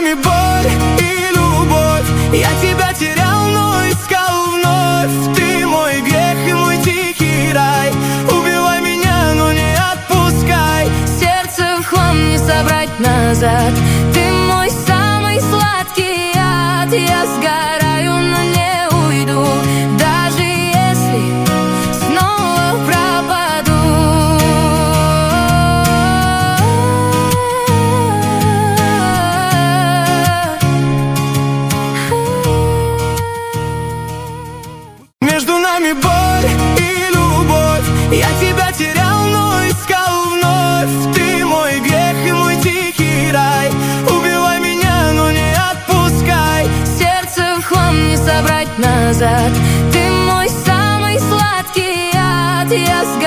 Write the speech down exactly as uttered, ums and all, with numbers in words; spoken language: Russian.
нами боль и любовь. Я тебя терял, но искал вновь. Ты мой грех и мой тихий рай. Убивай меня, но не отпускай. Сердце в хлам не собрать назад. Ты мой самый сладкий яд. Я сгораю, но не уйду, даже если снова пропаду. Между нами боль и любовь. Я тебя терял, но искал вновь. Ты мой грех и мой тихий рай. Убивай меня, но не отпускай. Сердце в хлам не собрать назад. Ты мой самый сладкий яд. Я